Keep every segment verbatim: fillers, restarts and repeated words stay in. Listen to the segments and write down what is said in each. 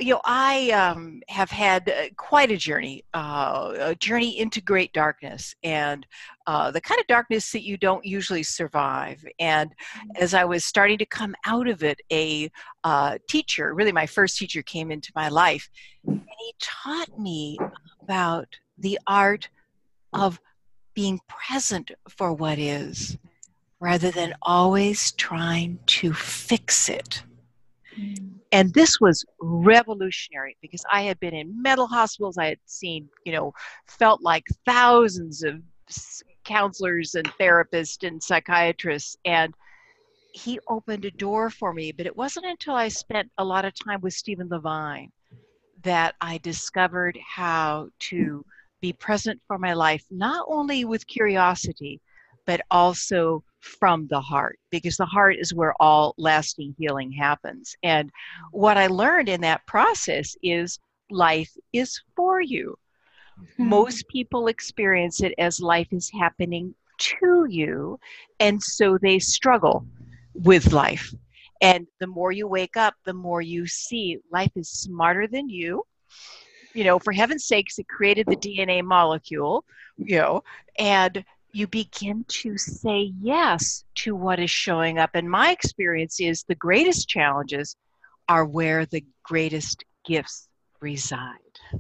you know, I um, have had uh, quite a journey, uh, a journey into great darkness, and uh, the kind of darkness that you don't usually survive. And as I was starting to come out of it, a uh, teacher, really my first teacher, came into my life, and he taught me about the art of being present for what is, rather than always trying to fix it. And this was revolutionary because I had been in mental hospitals. I had seen, you know, felt like thousands of counselors and therapists and psychiatrists. And he opened a door for me. But it wasn't until I spent a lot of time with Stephen Levine that I discovered how to be present for my life, not only with curiosity, but also from the heart, because the heart is where all lasting healing happens. And what I learned in that process is life is for you. Mm-hmm. Most people experience it as life is happening to you, and so they struggle with life. And the more you wake up, the more you see life is smarter than you. You know, for heaven's sakes, it created the D N A molecule, you know, and you begin to say yes to what is showing up. And my experience is the greatest challenges are where the greatest gifts reside.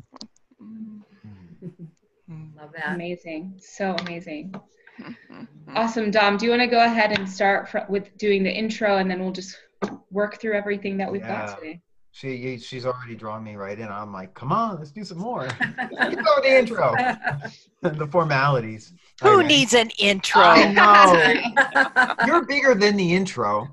Love that. Amazing. So amazing. Awesome. Dom, do you want to go ahead and start fr- with doing the intro, and then we'll just work through everything that we've yeah. got today? She she's already drawn me right in. I'm like, come on, let's do some more. Get over the intro. The formalities. Who needs an intro? I know. You're bigger than the intro.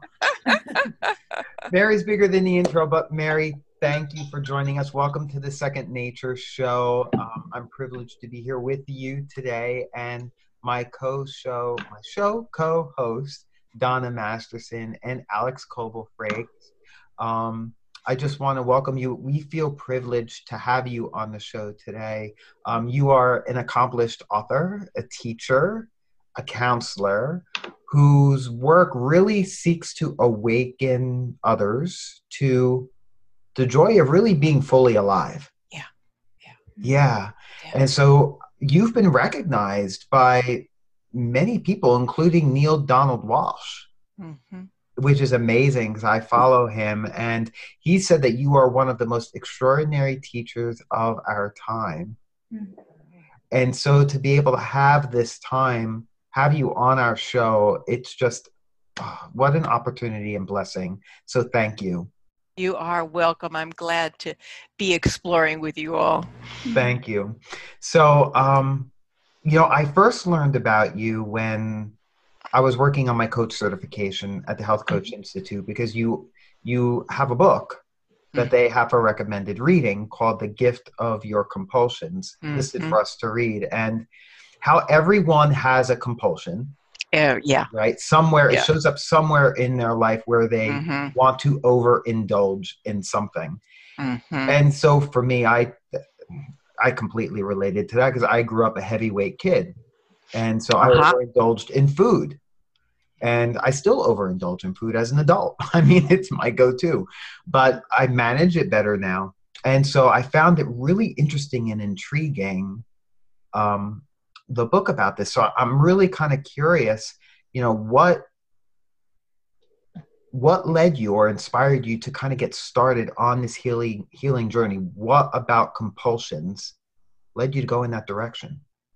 Mary's bigger than the intro, but Mary, thank you for joining us. Welcome to the Second Nature Show. Um, I'm privileged to be here with you today, and my co-show, my show co-host, Donna Masterson and Alex Coble-Frakes. Um, I just want to welcome you. We feel privileged to have you on the show today. Um, you are an accomplished author, a teacher, a counselor, whose work really seeks to awaken others to the joy of really being fully alive. Yeah. Yeah. Yeah. yeah. And so you've been recognized by many people, including Neil Donald Walsh. Mm-hmm. Which is amazing because I follow him, and he said that you are one of the most extraordinary teachers of our time. Mm-hmm. And so to be able to have this time, have you on our show, it's just, oh, what an opportunity and blessing. So thank you. You are welcome. I'm glad to be exploring with you all. Thank you. So, um, you know, I first learned about you when I was working on my coach certification at the Health Coach mm-hmm. Institute, because you you have a book that mm-hmm. they have for recommended reading called The Gift of Your Compulsions, mm-hmm. listed for us to read, and how everyone has a compulsion. Uh, yeah. Right? Somewhere, yeah. it shows up somewhere in their life where they mm-hmm. want to overindulge in something. Mm-hmm. And so for me, I I completely related to that because I grew up a heavyweight kid. And so uh-huh. I overindulged in food. And I still overindulge in food as an adult. I mean, it's my go-to. But I manage it better now. And so I found it really interesting and intriguing, um, the book about this. So I'm really kind of curious, you know, what what led you or inspired you to kind of get started on this healing healing journey? What about compulsions led you to go in that direction?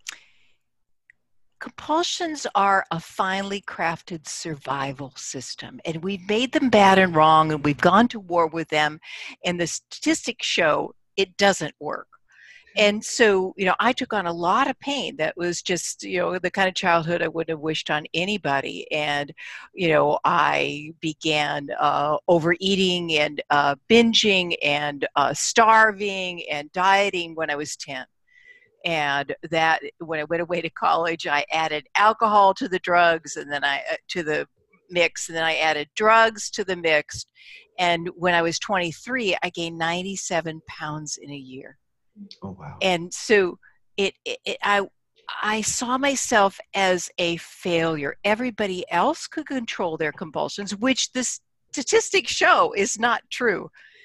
Compulsions are a finely crafted survival system, and we've made them bad and wrong, and we've gone to war with them, and the statistics show it doesn't work. And so, you know, I took on a lot of pain that was just, you know, the kind of childhood I wouldn't have wished on anybody. And, you know, I began uh, overeating and uh, binging and uh, starving and dieting when I was ten. And that, when I went away to college, I added alcohol to the drugs and then I, uh, to the mix, and then I added drugs to the mix. And when I was twenty-three, I gained ninety-seven pounds in a year. Oh, wow. And so it, it, it, I, I saw myself as a failure. Everybody else could control their compulsions, which the statistics show is not true.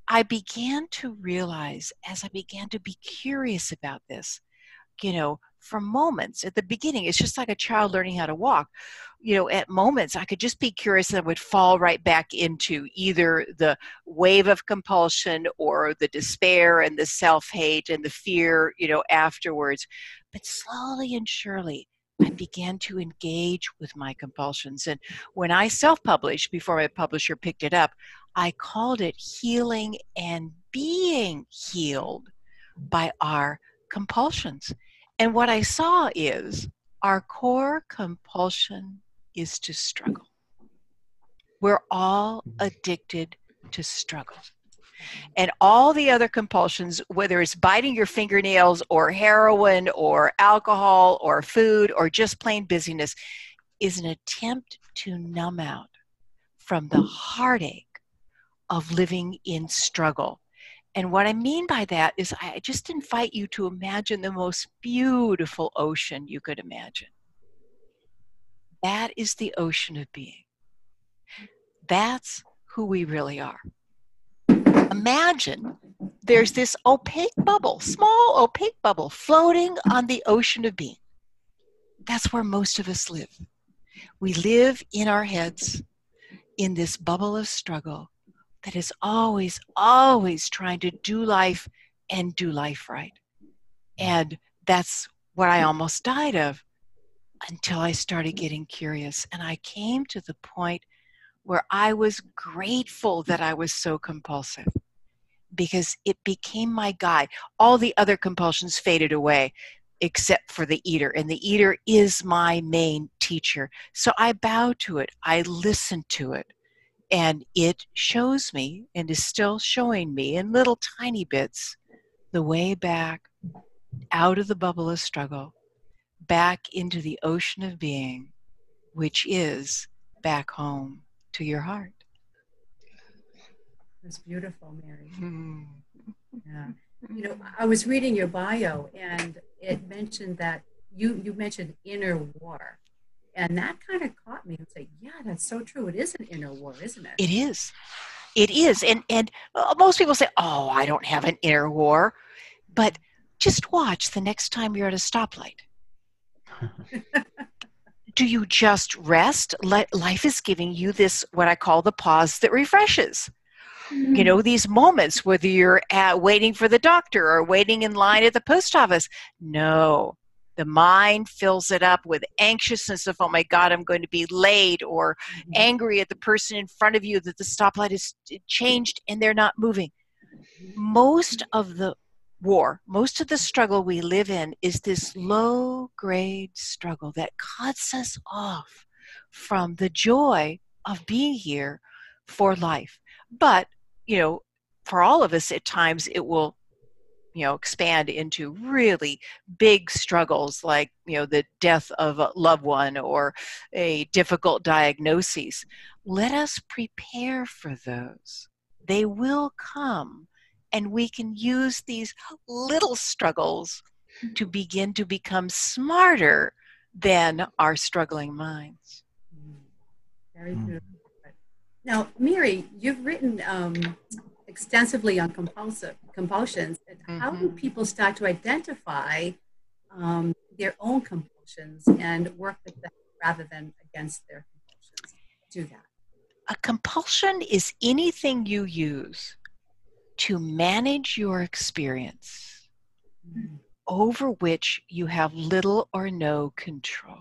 I began to realize, as I began to be curious about this, you know, for moments at the beginning, it's just like a child learning how to walk. You know, at moments I could just be curious and I would fall right back into either the wave of compulsion or the despair and the self-hate and the fear, you know, afterwards. But slowly and surely, I began to engage with my compulsions. And when I self-published, before my publisher picked it up, I called it Healing and Being Healed by Our Compulsions. And what I saw is our core compulsion is to struggle. We're all addicted to struggle. And all the other compulsions, whether it's biting your fingernails or heroin or alcohol or food or just plain busyness, is an attempt to numb out from the heartache of living in struggle. And what I mean by that is I just invite you to imagine the most beautiful ocean you could imagine. That is the ocean of being. That's who we really are. Imagine there's this opaque bubble, small opaque bubble floating on the ocean of being. That's where most of us live. We live in our heads in this bubble of struggle that is always, always trying to do life and do life right. And that's what I almost died of until I started getting curious. And I came to the point where I was grateful that I was so compulsive because it became my guide. All the other compulsions faded away except for the eater. And the eater is my main teacher. So I bow to it. I listen to it. And it shows me, and is still showing me in little tiny bits, the way back out of the bubble of struggle, back into the ocean of being, which is back home to your heart. That's beautiful, Mary. Hmm. Yeah. You know, I was reading your bio, and it mentioned that you, you mentioned inner war. And that kind of caught me. I was like, yeah, that's so true. It is an inner war, isn't it? It is. It is. And, and uh, most people say, oh, I don't have an inner war. But just watch the next time you're at a stoplight. Do you just rest? Let, life is giving you this, what I call the pause that refreshes. Mm-hmm. You know, these moments, whether you're at, waiting for the doctor or waiting in line at the post office. No. The mind fills it up with anxiousness of, oh my God, I'm going to be late, or mm-hmm. angry at the person in front of you that the stoplight is changed and they're not moving. Most of the war, most of the struggle we live in is this low-grade struggle that cuts us off from the joy of being here for life. But, you know, for all of us at times it will you know, expand into really big struggles like, you know, the death of a loved one or a difficult diagnosis. Let us prepare for those. They will come, and we can use these little struggles to begin to become smarter than our struggling minds. Very beautiful. Now, Mary, you've written um, extensively on compulsive compulsions. Mm-hmm. How do people start to identify um, their own compulsions and work with them rather than against their compulsions? Do that. A compulsion is anything you use to manage your experience mm-hmm. over which you have little or no control.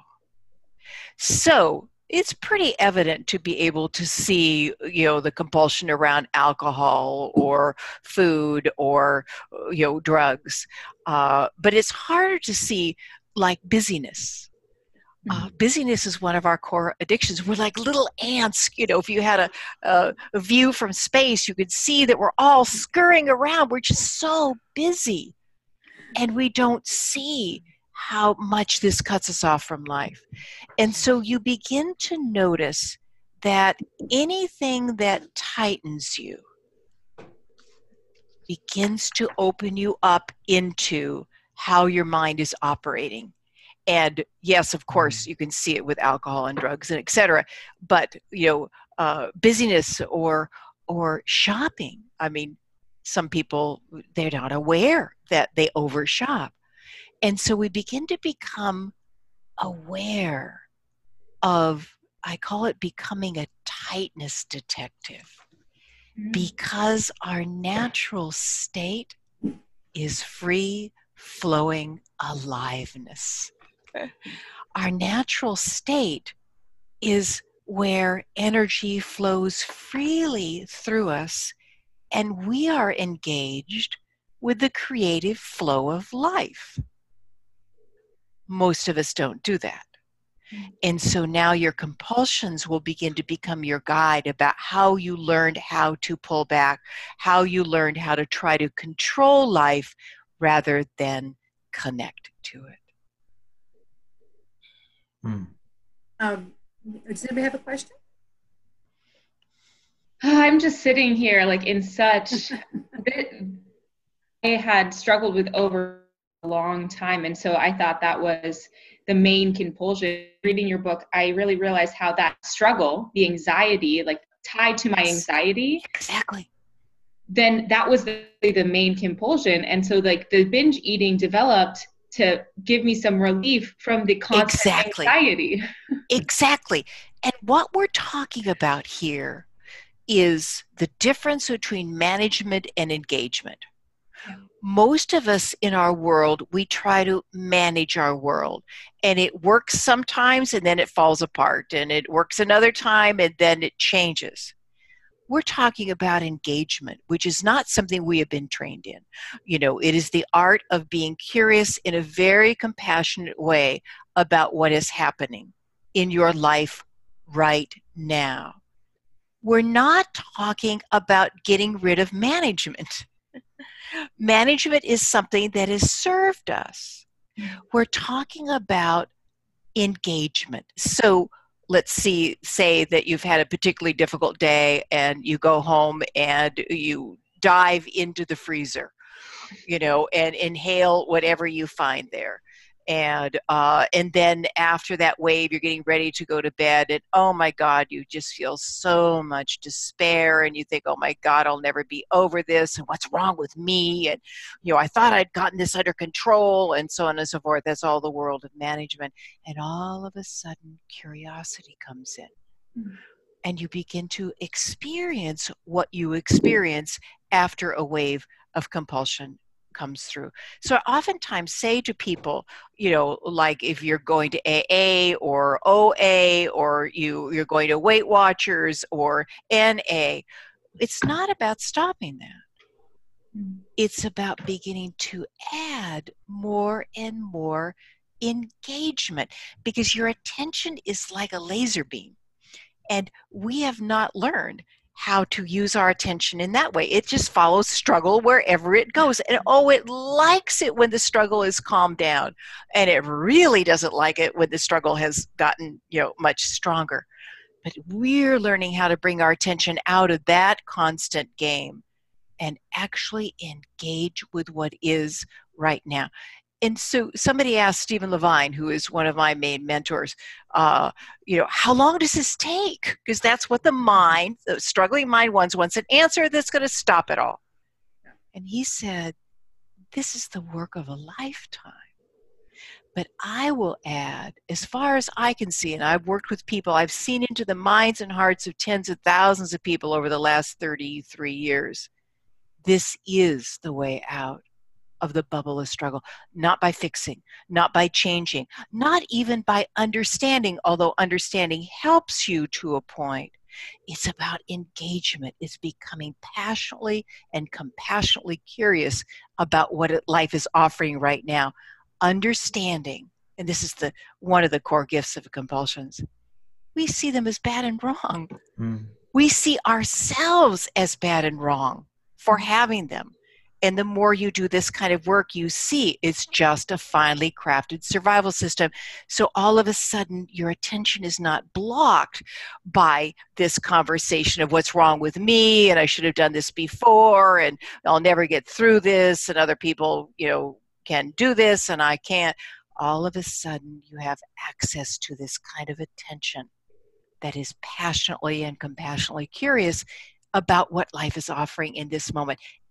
So it's pretty evident to be able to see, you know, the compulsion around alcohol or food or, you know, drugs. Uh, but it's harder to see like busyness. Uh, busyness is one of our core addictions. We're like little ants, you know, if you had a, a, a view from space, you could see that we're all scurrying around. We're just so busy. And we don't see how much this cuts us off from life. And so you begin to notice that anything that tightens you begins to open you up into how your mind is operating. And yes, of course, you can see it with alcohol and drugs and et cetera. But, you know, uh, busyness or or shopping. I mean, Some people, they're not aware that they overshop. And so we begin to become aware of, I call it becoming a tightness detective, because our natural state is free flowing aliveness. Our natural state is where energy flows freely through us, and we are engaged with the creative flow of life. Most of us don't do that. And so now your compulsions will begin to become your guide about how you learned how to pull back, how you learned how to try to control life rather than connect to it. Hmm. Um, does anybody have a question? I'm just sitting here like in such, I had struggled with over a long time. And so I thought that was the main compulsion. Reading your book, I really realized how that struggle, the anxiety, like tied to my anxiety. Exactly. Then that was the, the main compulsion. And so like the binge eating developed to give me some relief from the constant exactly. anxiety. Exactly. And what we're talking about here is the difference between management and engagement. Yeah. Most of us in our world, we try to manage our world, and it works sometimes and then it falls apart, and it works another time and then it changes. We're talking about engagement, which is not something we have been trained in. You know, it is the art of being curious in a very compassionate way about what is happening in your life right now. We're not talking about getting rid of management. Management is something that has served us. We're talking about engagement. So let's see, say that you've had a particularly difficult day and you go home and you dive into the freezer, you know, and inhale whatever you find there. And uh, and then after that wave, you're getting ready to go to bed, and oh my God, you just feel so much despair, and you think, oh my God, I'll never be over this, and what's wrong with me? And you know, I thought I'd gotten this under control, and so on and so forth. That's all the world of management. And all of a sudden, curiosity comes in, mm-hmm. and you begin to experience what you experience after a wave of compulsion comes through. So I oftentimes say to people, you know, like if you're going to A A or O A, or you, you're going to Weight Watchers or N A, it's not about stopping that. Mm-hmm. It's about beginning to add more and more engagement, because your attention is like a laser beam, and we have not learned how to use our attention in that way. It just follows struggle wherever it goes. And oh, it likes it when the struggle is calmed down. And it really doesn't like it when the struggle has gotten, you know, much stronger. But we're learning how to bring our attention out of that constant game and actually engage with what is right now. And so somebody asked Stephen Levine, who is one of my main mentors, uh, you know, how long does this take? Because that's what the mind, the struggling mind wants, wants an answer that's going to stop it all. And he said, this is the work of a lifetime. But I will add, as far as I can see, and I've worked with people, I've seen into the minds and hearts of tens of thousands of people over the last thirty-three years. This is the way out of the bubble of struggle, not by fixing, not by changing, not even by understanding, although understanding helps you to a point. It's about engagement. It's becoming passionately and compassionately curious about what life is offering right now. Understanding, and this is the one of the core gifts of compulsions, we see them as bad and wrong. Mm. We see ourselves as bad and wrong for having them. And the more you do this kind of work, you see it's just a finely crafted survival system. So all of a sudden, your attention is not blocked by this conversation of what's wrong with me, and I should have done this before, and I'll never get through this, and other people, you know, can do this, and I can't. All of a sudden, you have access to this kind of attention that is passionately and compassionately curious about what life is offering in this moment.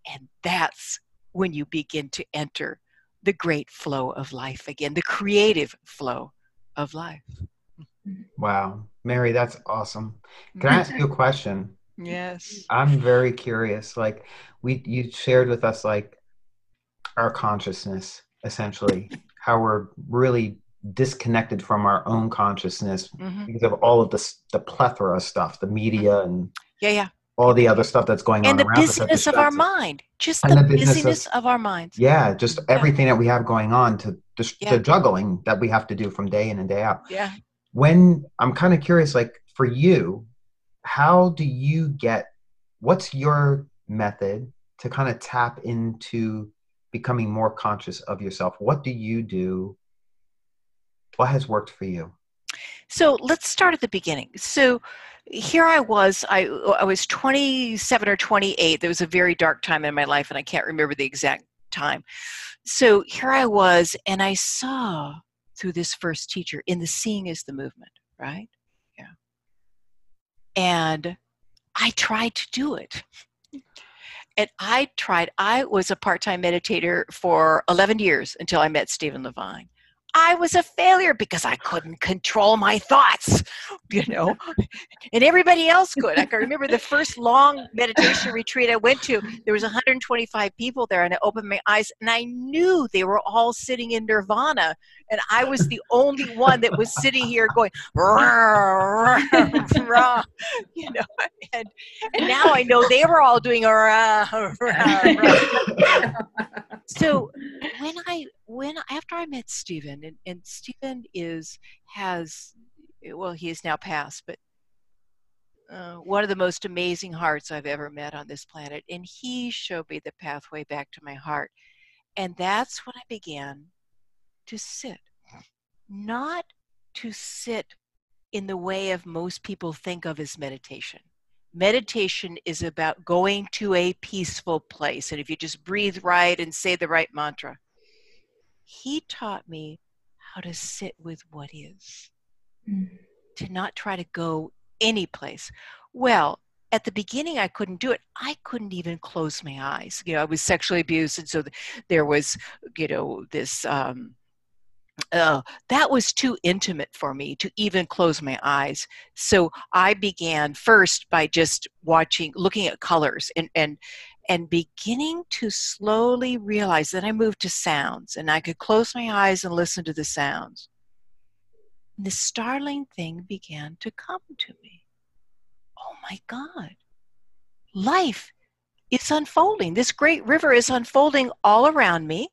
And that's when you begin to enter the great flow of life again, the creative flow of life. Wow. Mary, that's awesome. Can I ask you a question? Yes. I'm very curious. Like we you shared with us like our consciousness, essentially, how we're really disconnected from our own consciousness Mm-hmm. because of all of the the plethora of stuff, the media and Yeah, yeah. all the other stuff that's going And on the around us that busyness of our distracts us. mind, just And the the business busyness of of our minds. yeah, just Yeah. everything that we have going on to just Yeah. the juggling that we have to do from day in and day out. Yeah. When I'm kind of curious, like for you, how do you get, what's your method to kind of tap into becoming more conscious of yourself? What do you do? What has worked for you? So let's start at the beginning. So here I was, I, I was twenty-seven or twenty-eight. There was a very dark time in my life, and I can't remember the exact time. So here I was, and I saw through this first teacher in the Seeing is the Movement, right? Yeah. And I tried to do it. And I tried, I was a part-time meditator for eleven years until I met Stephen Levine. I was a failure because I couldn't control my thoughts, you know, and everybody else could. I can remember the first long meditation retreat I went to, there was one hundred twenty-five people there, and I opened my eyes and I knew they were all sitting in nirvana, and I was the only one that was sitting here going, rah, rah, rah, you know, and, and now I know they were all doing a rah, rah, rah. So when I when after I met Stephen, and, and Stephen is has well he is now passed, but uh, one of the most amazing hearts I've ever met on this planet, and he showed me the pathway back to my heart, and that's when I began to sit, not to sit in the way of most people think of as meditation. Meditation is about going to a peaceful place. And if you just breathe right and say the right mantra, he taught me how to sit with what is, mm. to not try to go any place. Well, at the beginning, I couldn't do it. I couldn't even close my eyes. You know, I was sexually abused. And so there was, you know, this, um, Uh, that was too intimate for me to even close my eyes. So I began first by just watching, looking at colors, and and and beginning to slowly realize that I moved to sounds, and I could close my eyes and listen to the sounds. And this startling thing began to come to me. Oh my God, life is unfolding. This great river is unfolding all around me,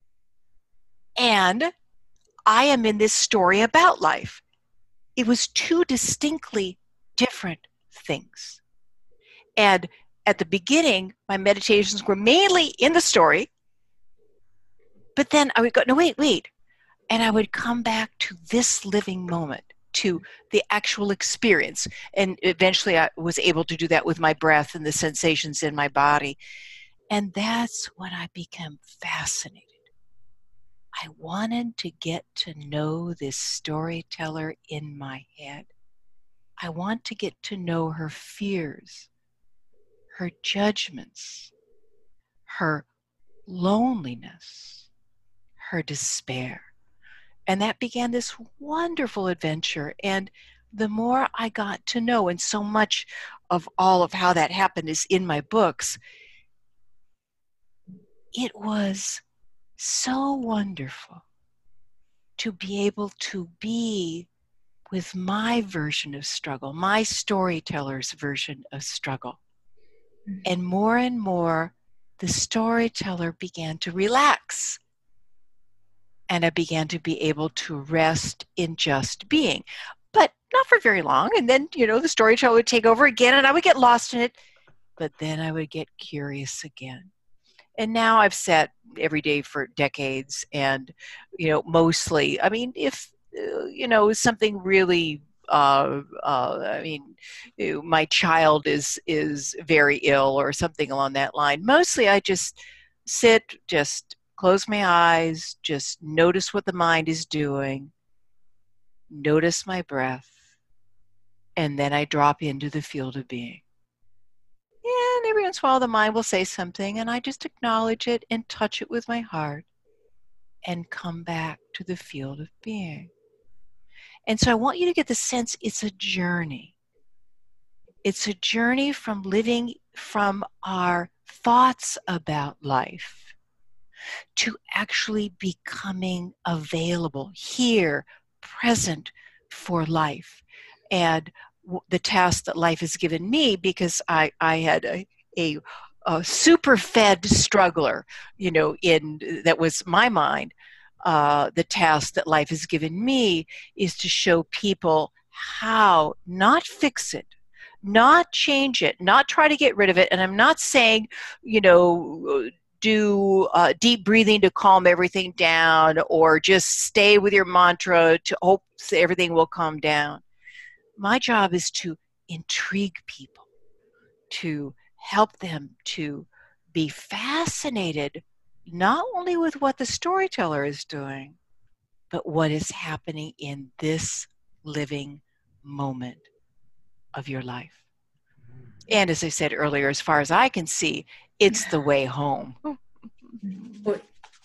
and I am in this story about life. It was two distinctly different things. And at the beginning, my meditations were mainly in the story, but then I would go, no, wait, wait. And I would come back to this living moment, to the actual experience. And eventually I was able to do that with my breath and the sensations in my body. And that's when I became fascinated. I wanted to get to know this storyteller in my head. I want to get to know her fears, her judgments, her loneliness, her despair. And that began this wonderful adventure. And the more I got to know, and so much of all of how that happened is in my books, it was so wonderful to be able to be with my version of struggle, my storyteller's version of struggle. Mm-hmm. And more and more, the storyteller began to relax. And I began to be able to rest in just being. But not for very long. And then, you know, the storyteller would take over again, and I would get lost in it. But then I would get curious again. And now I've sat every day for decades, and, you know, mostly, I mean, if, uh, you know, something really, uh, uh, I mean, you know, my child is, is very ill or something along that line, mostly I just sit, just close my eyes, just notice what the mind is doing, notice my breath, and then I drop into the field of being. And every once in a while the mind will say something, and I just acknowledge it and touch it with my heart and come back to the field of being. And so I want you to get the sense it's a journey. It's a journey from living from our thoughts about life to actually becoming available, here, present for life. And w- the task that life has given me, because I, I had a, a, a super fed struggler, you know, in that was my mind. Uh, the task that life has given me is to show people how, not fix it, not change it, not try to get rid of it. And I'm not saying, you know, do uh, deep breathing to calm everything down, or just stay with your mantra to hope everything will calm down. My job is to intrigue people, to help them to be fascinated not only with what the storyteller is doing, but what is happening in this living moment of your life. And as I said earlier, as far as I can see, it's the way home. Well,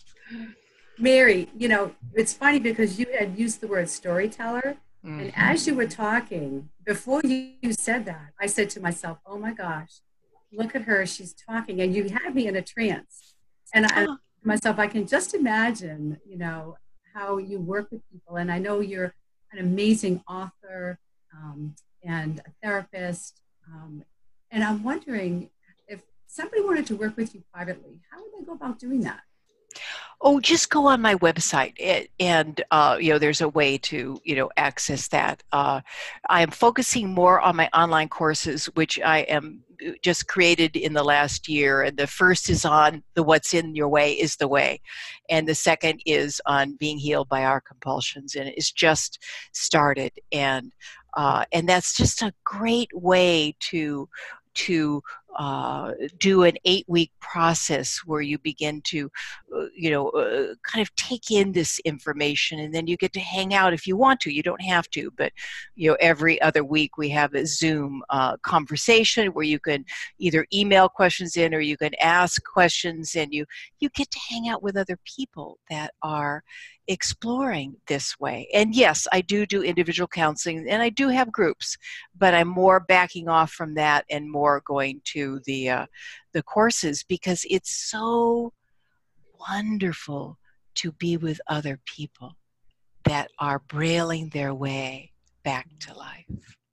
Mary, you know, it's funny because you had used the word storyteller. Mm-hmm. And as you were talking, before you, you said that, I said to myself, oh my gosh, look at her, she's talking. And you had me in a trance. And I, oh. myself, I can just imagine, you know, how you work with people. And I know you're an amazing author um, and a therapist. Um, and I'm wondering, if somebody wanted to work with you privately, how would they go about doing that? Oh, just go on my website, and uh, you know, there's a way to, you know, access that. Uh, I am focusing more on my online courses, which I am just created in the last year. And the first is on the What's in Your Way is the Way, and the second is on being healed by our compulsions, and it's just started. And uh, and that's just a great way to to uh, do an eight-week process where you begin to, uh, you know, uh, kind of take in this information, and then you get to hang out if you want to. You don't have to, but, you know, every other week we have a Zoom uh, conversation where you can either email questions in or you can ask questions, and you, you get to hang out with other people that are exploring this way. And yes, I do do individual counseling, and I do have groups, but I'm more backing off from that and more going to the uh, the courses, because it's so wonderful to be with other people that are brailing their way back to life.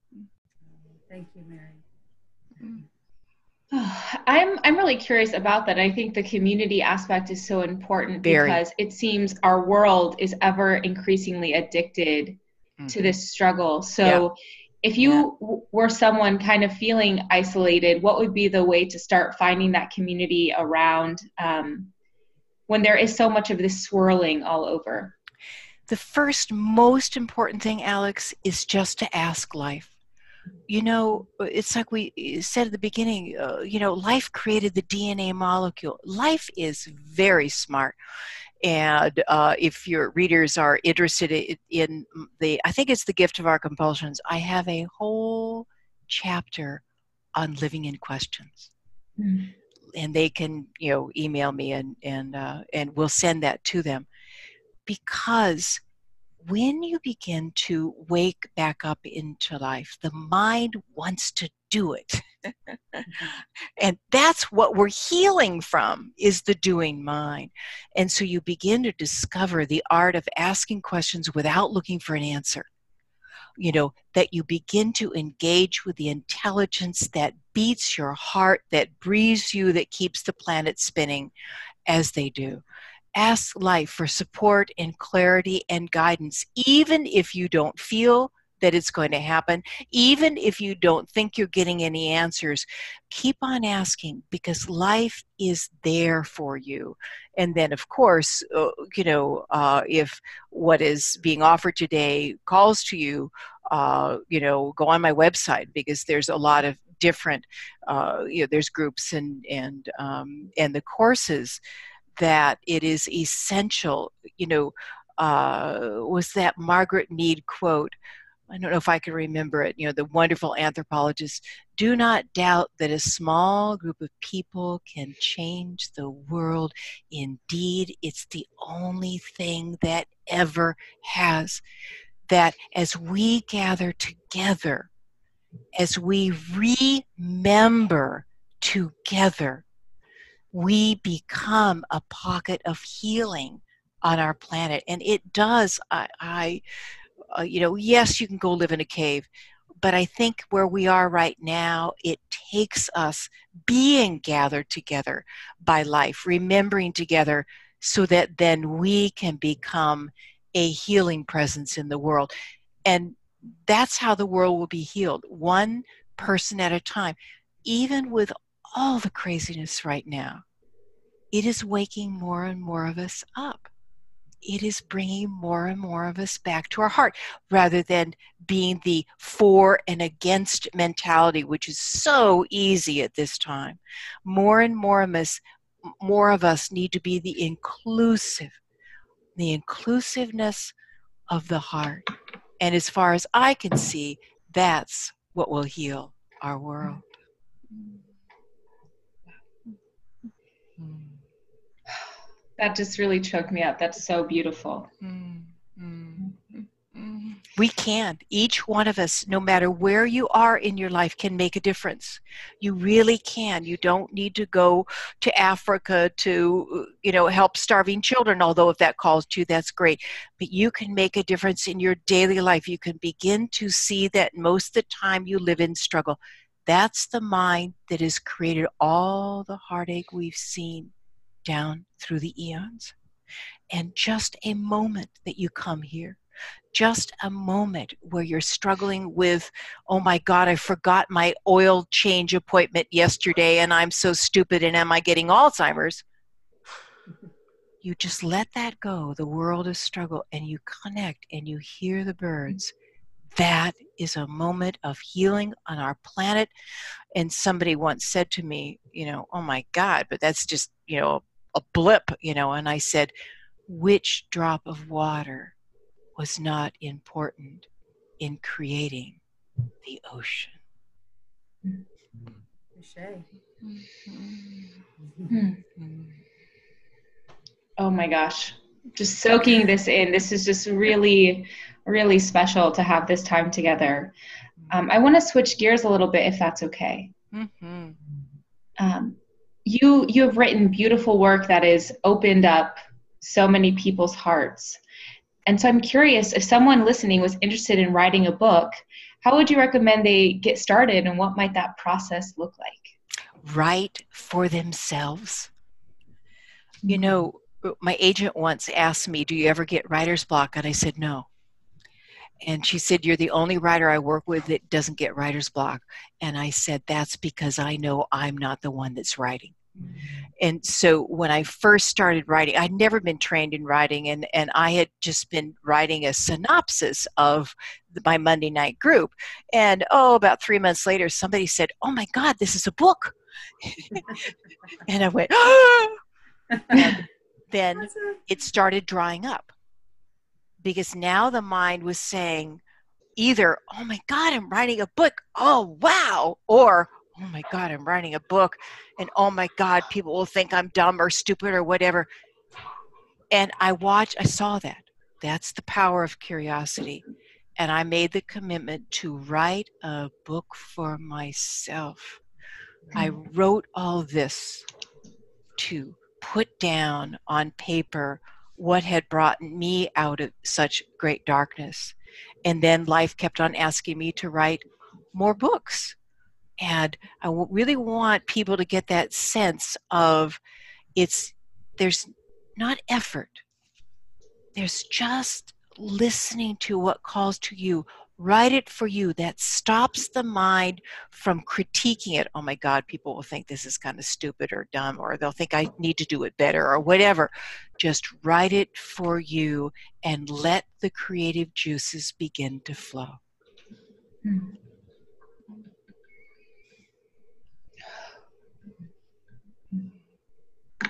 Thank you, Mary. Mm-hmm. I'm I'm really curious about that. I think the community aspect is so important. Very. Because it seems our world is ever increasingly addicted mm-hmm. to this struggle. So yeah. if you yeah. w- were someone kind of feeling isolated, what would be the way to start finding that community around um, when there is so much of this swirling all over? The first most important thing, Alex, is just to ask life. You know, it's like we said at the beginning, uh, you know, life created the D N A molecule. Life is very smart. And uh, if your readers are interested in the, I think it's The Gift of Our Compulsions, I have a whole chapter on living in questions. Mm. And they can, you know, email me and, and, uh, and we'll send that to them. Because when you begin to wake back up into life, the mind wants to do it. And that's what we're healing from, is the doing mind. And so you begin to discover the art of asking questions without looking for an answer. You know, that you begin to engage with the intelligence that beats your heart, that breathes you, that keeps the planet spinning as they do. Ask life for support and clarity and guidance, even if you don't feel that it's going to happen, even if you don't think you're getting any answers. Keep on asking, because life is there for you. And then, of course, uh, you know, uh, if what is being offered today calls to you, uh, you know, go on my website, because there's a lot of different, uh, you know, there's groups and and um, and the courses that it is essential. You know, uh, was that Margaret Mead quote, I don't know if I can remember it, you know, the wonderful anthropologist, do not doubt that a small group of people can change the world. Indeed, it's the only thing that ever has. That as we gather together, as we remember together, we become a pocket of healing on our planet. And it does, I, I uh, you know, yes, you can go live in a cave, but I think where we are right now, it takes us being gathered together by life, remembering together, so that then we can become a healing presence in the world. And that's how the world will be healed, one person at a time. Even with all the craziness right now, it is waking more and more of us up. It is bringing more and more of us back to our heart, rather than being the for and against mentality, which is so easy at this time. More and more of us, more of us need to be the inclusive, the inclusiveness of the heart. And as far as I can see, that's what will heal our world. That just really choked me up. That's so beautiful. Mm, mm, mm. We can. Each one of us, no matter where you are in your life, can make a difference. You really can. You don't need to go to Africa to, you know, help starving children, although if that calls to you, that's great. But you can make a difference in your daily life. You can begin to see that most of the time you live in struggle. That's the mind that has created all the heartache we've seen down through the eons. And just a moment that you come here, just a moment where you're struggling with, oh my God, I forgot my oil change appointment yesterday and I'm so stupid, and am I getting Alzheimer's? You just let that go, the world of struggle, and you connect and you hear the birds. That is a moment of healing on our planet. And somebody once said to me, you know, oh my God, but that's just, you know, a blip, you know. And I said, which drop of water was not important in creating the ocean? Mm-hmm. Oh my gosh, just soaking this in. This is just really, really special to have this time together. Um, I want to switch gears a little bit, if that's okay. Mm-hmm. Um, you you have written beautiful work that has opened up so many people's hearts. And so I'm curious, if someone listening was interested in writing a book, how would you recommend they get started, and what might that process look like? Write for themselves. You know, my agent once asked me, do you ever get writer's block? And I said, no. And she said, you're the only writer I work with that doesn't get writer's block. And I said, that's because I know I'm not the one that's writing. And so when I first started writing, I'd never been trained in writing, and, and I had just been writing a synopsis of my Monday night group. And oh, about three months later, somebody said, oh my God, this is a book. And I went, ah! And then it started drying up, because now the mind was saying either, oh my God, I'm writing a book, oh wow, or oh my God, I'm writing a book, and oh my God, people will think I'm dumb or stupid or whatever. And I watched, I saw that. That's the power of curiosity. And I made the commitment to write a book for myself. I wrote all this to put down on paper what had brought me out of such great darkness. And then life kept on asking me to write more books. And I w- really want people to get that sense of it's, there's not effort. There's just listening to what calls to you. Write it for you. That stops the mind from critiquing it. Oh my God, people will think this is kind of stupid or dumb, or they'll think I need to do it better or whatever. Just write it for you and let the creative juices begin to flow. Mm.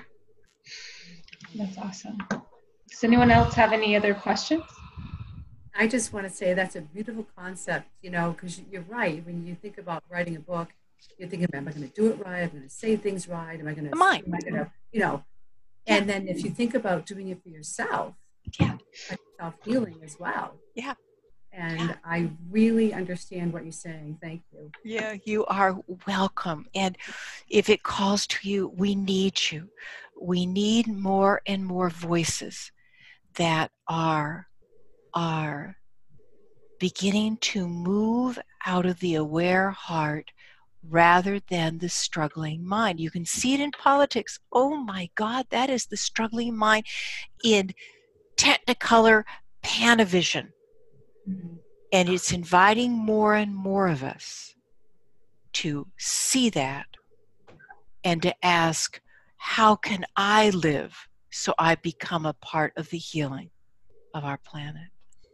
That's awesome. Does anyone else have any other questions? I just want to say that's a beautiful concept, you know, because you're right. When you think about writing a book, you're thinking, am I going to do it right? Am I going to say things right? Am I going to, The mind. am I going to, you know, Yeah. and then if you think about doing it for yourself, Yeah. like self-healing as well. Yeah. And Yeah. I really understand what you're saying. Thank you. Yeah, you are welcome. And if it calls to you, we need you. We need more and more voices that are are beginning to move out of the aware heart rather than the struggling mind. You can see it in politics. Oh my God, that is the struggling mind in Technicolor Panavision. Mm-hmm. And it's inviting more and more of us to see that and to ask, how can I live so I become a part of the healing of our planet?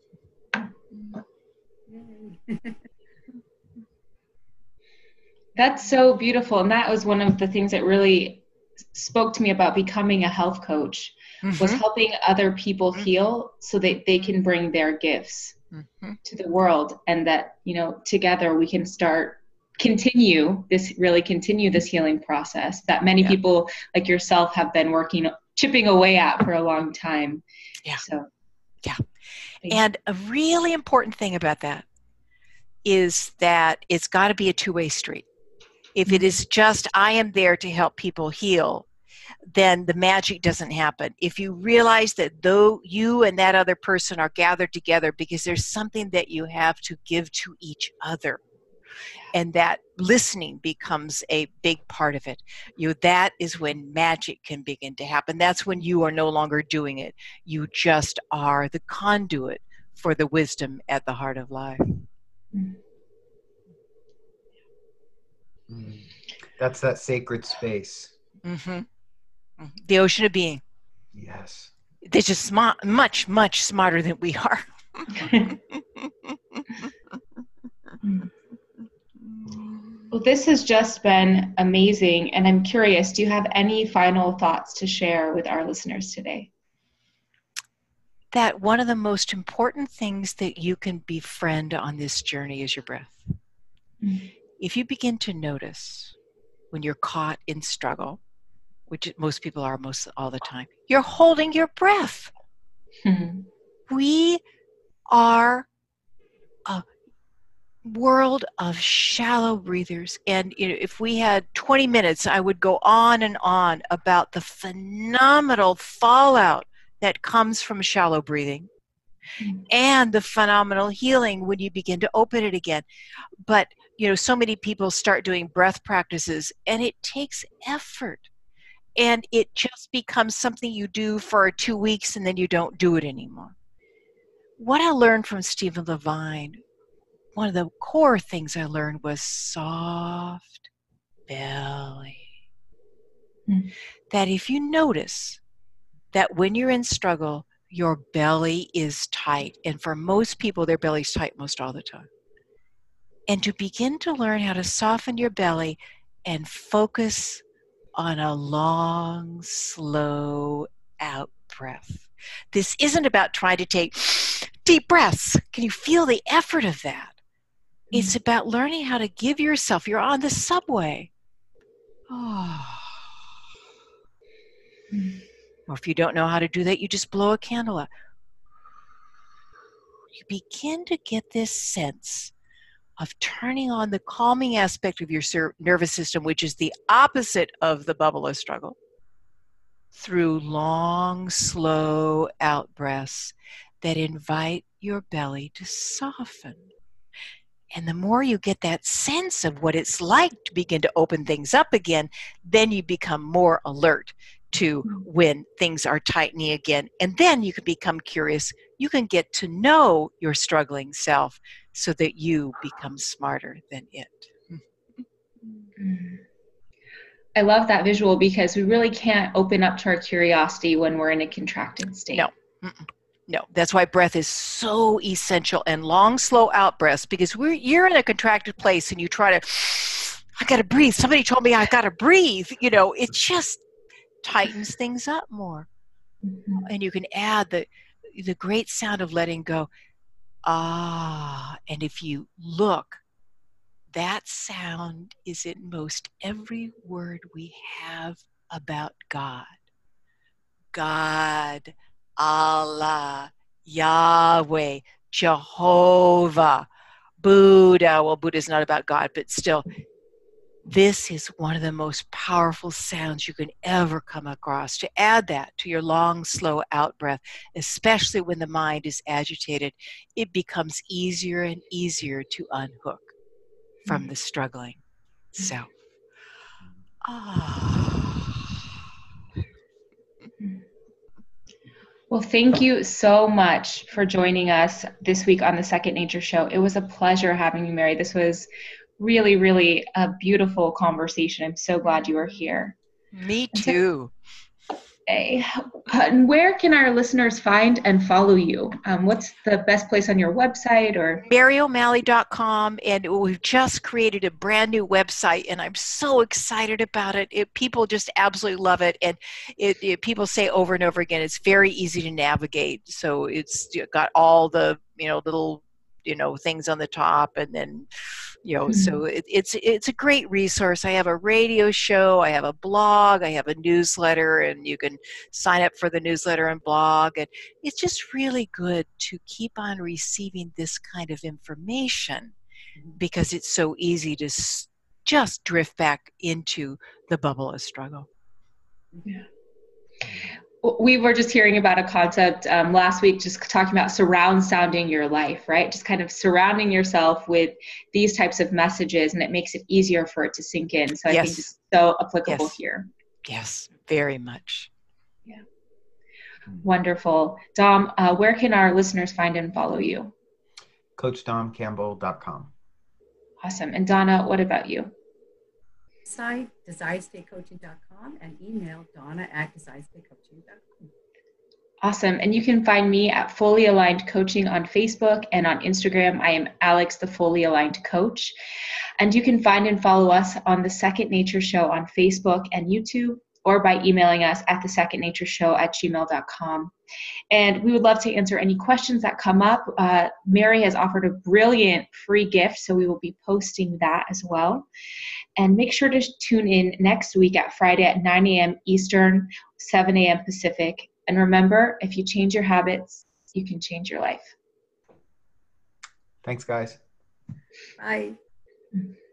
That's so beautiful. And that was one of the things that really spoke to me about becoming a health coach, mm-hmm. was helping other people mm-hmm. heal so that they can bring their gifts mm-hmm. to the world. And that, you know, together we can start, continue this, really continue this healing process that many yeah. people like yourself have been working, chipping away at for a long time. Yeah. So, yeah. And a really important thing about that is that it's got to be a two-way street. If it is just, I am there to help people heal, then the magic doesn't happen. If you realize that though you and that other person are gathered together because there's something that you have to give to each other, and that listening becomes a big part of it, you that is when magic can begin to happen. That's when you are no longer doing it. You just are the conduit for the wisdom at the heart of life. Mm. That's that sacred space. Mm-hmm. The ocean of being. Yes. They're just smart, much, much smarter than we are. Well, this has just been amazing. And I'm curious, do you have any final thoughts to share with our listeners today? That one of the most important things that you can befriend on this journey is your breath. Mm-hmm. If you begin to notice when you're caught in struggle, which most people are most all the time, you're holding your breath. Mm-hmm. We are a world of shallow breathers. And you know, if we had twenty minutes, I would go on and on about the phenomenal fallout that comes from shallow breathing mm-hmm. and the phenomenal healing when you begin to open it again. But you know, so many people start doing breath practices and it takes effort. And it just becomes something you do for two weeks and then you don't do it anymore. What I learned from Stephen Levine, one of the core things I learned was soft belly. Mm. That if you notice that when you're in struggle, your belly is tight. And for most people, their belly's tight most all the time. And to begin to learn how to soften your belly and focus on a long, slow out breath. This isn't about trying to take deep breaths. Can you feel the effort of that? Mm-hmm. It's about learning how to give yourself, you're on the subway. Oh. Mm-hmm. Or if you don't know how to do that, you just blow a candle out. You begin to get this sense of turning on the calming aspect of your nervous system, which is the opposite of the bubble of struggle, through long, slow out breaths that invite your belly to soften. And the more you get that sense of what it's like to begin to open things up again, then you become more alert to when things are tightening again. And then you can become curious. You can get to know your struggling self so that you become smarter than it. I love that visual because we really can't open up to our curiosity when we're in a contracted state. No. Mm-mm. No, that's why breath is so essential, and long, slow out breaths, because we're, you're in a contracted place and you try to, I got to breathe. Somebody told me I got to breathe. You know, it just tightens things up more. Mm-hmm. And you can add the the great sound of letting go. ah. And if you look, that sound is in most every word we have about God. God, Allah, Yahweh, Jehovah, Buddha. Well, Buddha is not about God, but still, this is one of the most powerful sounds you can ever come across. To add that to your long, slow out breath, especially when the mind is agitated, it becomes easier and easier to unhook from the struggling self. Ah. Well, thank you so much for joining us this week on the Second Nature Show. It was a pleasure having you, Mary. This was really, really a beautiful conversation. I'm so glad you were here. Me too. Okay. And where can our listeners find and follow you? Um, what's the best place on your website or? Mary O'Malley dot com, and we've just created a brand new website, and I'm so excited about it. it people just absolutely love it, and it, it, people say over and over again, it's very easy to navigate. So it's got all the, you know, little, you know, things on the top, and then, you know, mm-hmm. so it, it's it's a great resource. I have a radio show, I have a blog, I have a newsletter, and you can sign up for the newsletter and blog, and it's just really good to keep on receiving this kind of information, because it's so easy to s- just drift back into the bubble of struggle. Yeah. We were just hearing about a concept um, last week, just talking about surround sounding your life, right? Just kind of surrounding yourself with these types of messages, and it makes it easier for it to sink in. So I yes. think it's so applicable yes. here. Yes, very much. Yeah. Wonderful. Dom, uh, where can our listeners find and follow you? Coach Dom Campbell dot com. Awesome. And Donna, what about you? Website, desired state coaching dot com, and email Donna at desired state coaching dot com. Awesome. And you can find me at Fully Aligned Coaching on Facebook, and on Instagram, I am Alex, the Fully Aligned Coach. And you can find and follow us on The Second Nature Show on Facebook and YouTube, or by emailing us at the second nature show at gmail dot com. And we would love to answer any questions that come up. Uh, Mary has offered a brilliant free gift, so we will be posting that as well. And make sure to tune in next week at Friday at nine a.m. Eastern, seven a.m. Pacific. And remember, if you change your habits, you can change your life. Thanks, guys. Bye.